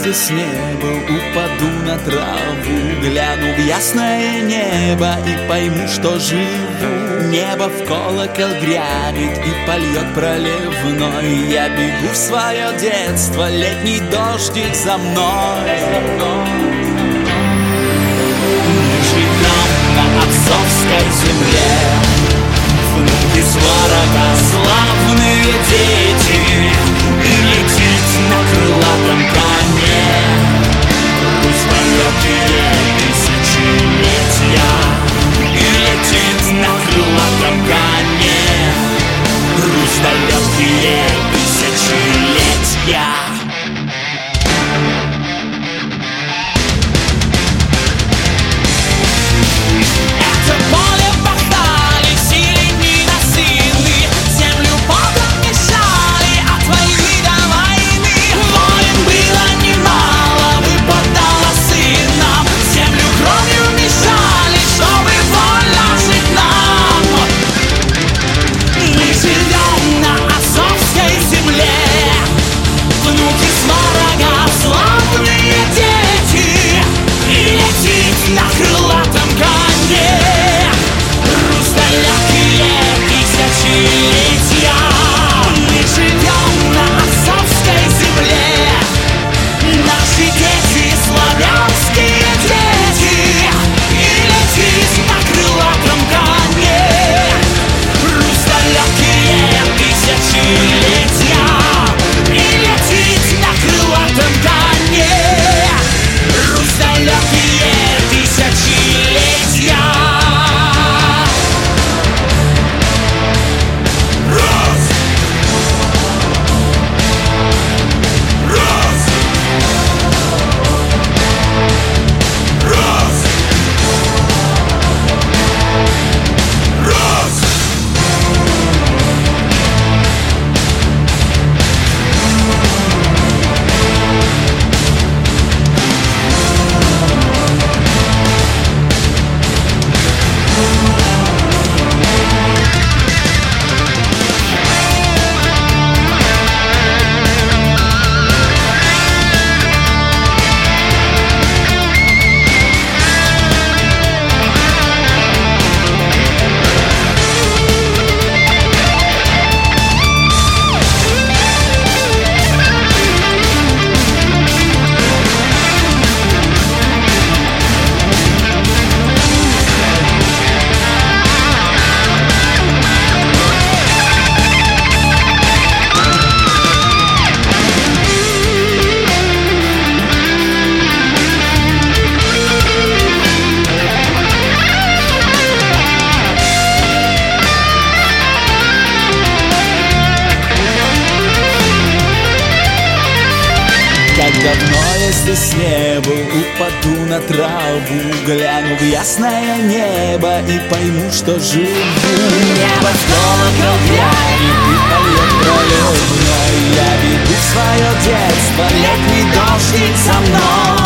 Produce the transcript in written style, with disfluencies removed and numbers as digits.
здесь неба, упаду на траву, гляну в ясное небо и пойму, что живу. Небо в колокол грянет и польет проливной. Я бегу в свое детство, летний дождик за мной. Мы живем на отцовской земле, внуки сварога, славные дети, и летит на крылатом коне Русь далекие тысячелетия, и летит на крылатом коне Русь далекие тысячелетия. Как давно я здесь не был, упаду на траву, гляну в ясное небо и пойму, что живу. Небо в колокол грянет и польет проливной. Я бегу в свое детство, летний дождик за мной.